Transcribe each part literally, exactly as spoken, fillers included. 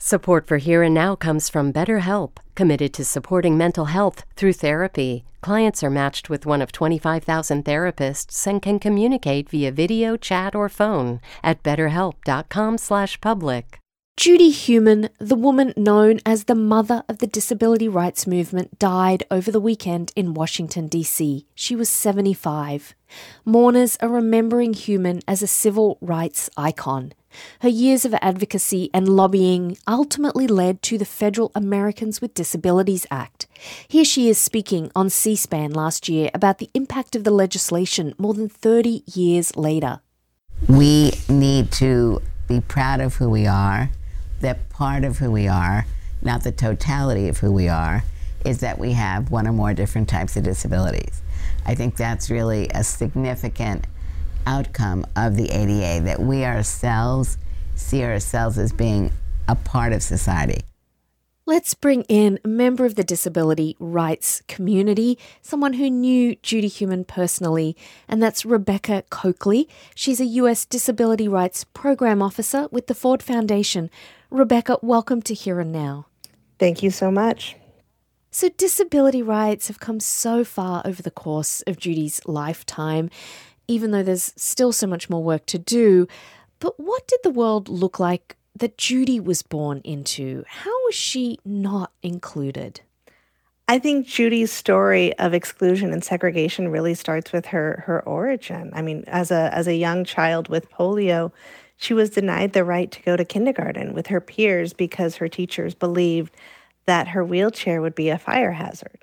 Support for Here and Now comes from BetterHelp, committed to supporting mental health through therapy. Clients are matched with one of twenty-five thousand therapists and can communicate via video, chat, or phone at betterhelp.com slash public. Judy Heumann, the woman known as the mother of the disability rights movement, died over the weekend in Washington, D C. She was seventy-five. Mourners are remembering Heumann as a civil rights icon. Her years of advocacy and lobbying ultimately led to the Federal Americans with Disabilities Act. Here she is speaking on C-SPAN last year about the impact of the legislation more than thirty years later. We need to be proud of who we are, that part of who we are, not the totality of who we are, is that we have one or more different types of disabilities. I think that's really a significant outcome of the A D A, that we ourselves see ourselves as being a part of society. Let's bring in a member of the disability rights community, someone who knew Judy Heumann personally, and that's Rebecca Coakley. She's a U S Disability Rights Program Officer with the Ford Foundation. Rebecca, welcome to Here and Now. Thank you so much. So disability rights have come so far over the course of Judy's lifetime, even though there's still so much more work to do. But what did the world look like that Judy was born into? How was she not included? I think Judy's story of exclusion and segregation really starts with her her origin. I mean, as a as a young child with polio, she was denied the right to go to kindergarten with her peers because her teachers believed that her wheelchair would be a fire hazard.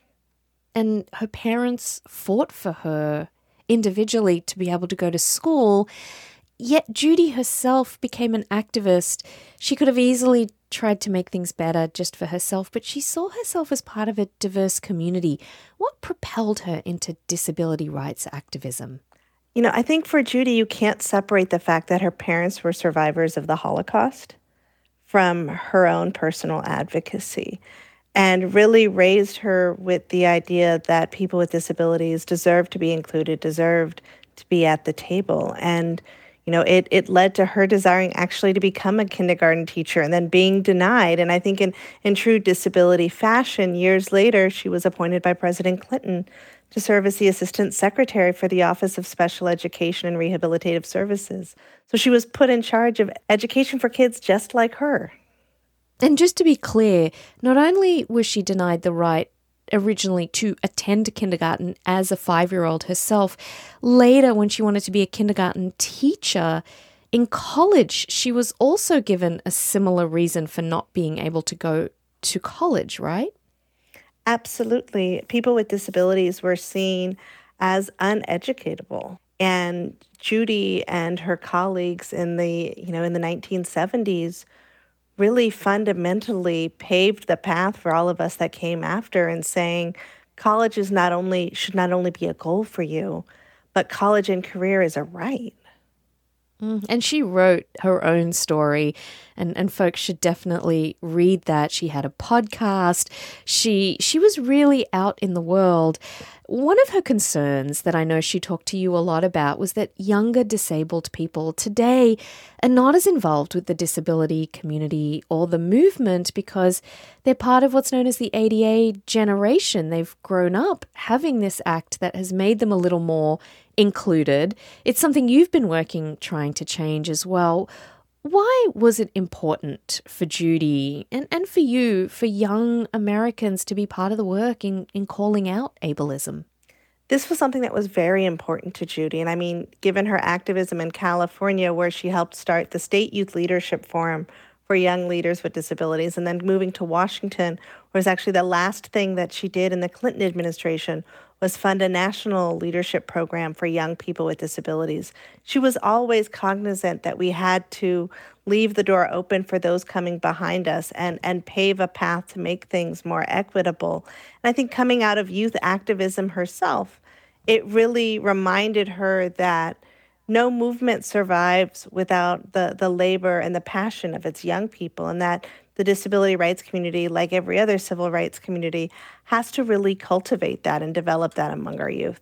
And her parents fought for her individually to be able to go to school. Yet Judy herself became an activist. She could have easily tried to make things better just for herself, but she saw herself as part of a diverse community. What propelled her into disability rights activism? You know, I think for Judy, you can't separate the fact that her parents were survivors of the Holocaust from her own personal advocacy, and really raised her with the idea that people with disabilities deserve to be included, deserved to be at the table. And, you know, it it led to her desiring actually to become a kindergarten teacher and then being denied. And I think in, in true disability fashion, years later, she was appointed by President Clinton to serve as the Assistant Secretary for the Office of Special Education and Rehabilitative Services. So she was put in charge of education for kids just like her. And just to be clear, not only was she denied the right originally to attend kindergarten as a five-year-old herself, later when she wanted to be a kindergarten teacher, in college she was also given a similar reason for not being able to go to college, right? Absolutely. People with disabilities were seen as uneducatable. And Judy and her colleagues in the, you know, in the nineteen seventies really fundamentally paved the path for all of us that came after, and saying college is not only should not only be a goal for you, but college and career is a right. Mm, and she wrote her own story, and, and folks should definitely read that. She had a podcast. She she was really out in the world. One of her concerns that I know she talked to you a lot about was that younger disabled people today are not as involved with the disability community or the movement because they're part of what's known as the A D A generation. They've grown up having this act that has made them a little more included. It's something you've been working trying to change as well. Why was it important for Judy and, and for you, for young Americans, to be part of the work in, in calling out ableism? This was something that was very important to Judy. And I mean, given her activism in California, where she helped start the State Youth Leadership Forum for young leaders with disabilities, and then moving to Washington, was actually the last thing that she did in the Clinton administration was fund a national leadership program for young people with disabilities. She was always cognizant that we had to leave the door open for those coming behind us and, and pave a path to make things more equitable. And I think coming out of youth activism herself, it really reminded her that no movement survives without the, the labor and the passion of its young people, and that the disability rights community, like every other civil rights community, has to really cultivate that and develop that among our youth.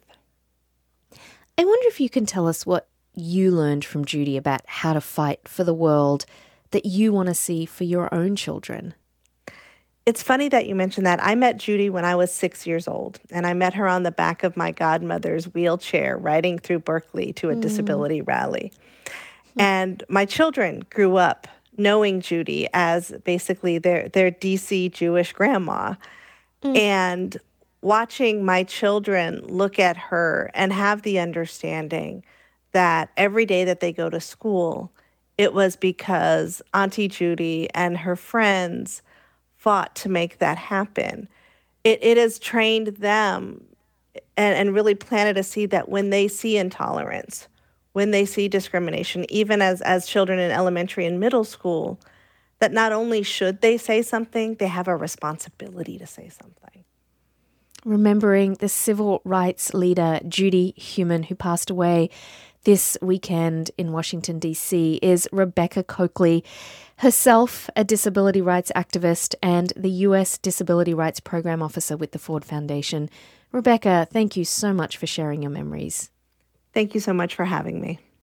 I wonder if you can tell us what you learned from Judy about how to fight for the world that you want to see for your own children? It's funny that you mentioned that. I met Judy when I was six years old, and I met her on the back of my godmother's wheelchair riding through Berkeley to a mm. disability rally. Mm. And my children grew up knowing Judy as basically their, their D C Jewish grandma. Mm. And watching my children look at her and have the understanding that every day that they go to school, it was because Auntie Judy and her friends fought to make that happen. It it has trained them and, and really planted a seed that when they see intolerance, when they see discrimination, even as, as children in elementary and middle school, that not only should they say something, they have a responsibility to say something. Remembering the civil rights leader Judy Heumann, who passed away this weekend in Washington, D C, is Rebecca Coakley, herself a disability rights activist and the U S Disability Rights Program Officer with the Ford Foundation. Rebecca, thank you so much for sharing your memories. Thank you so much for having me.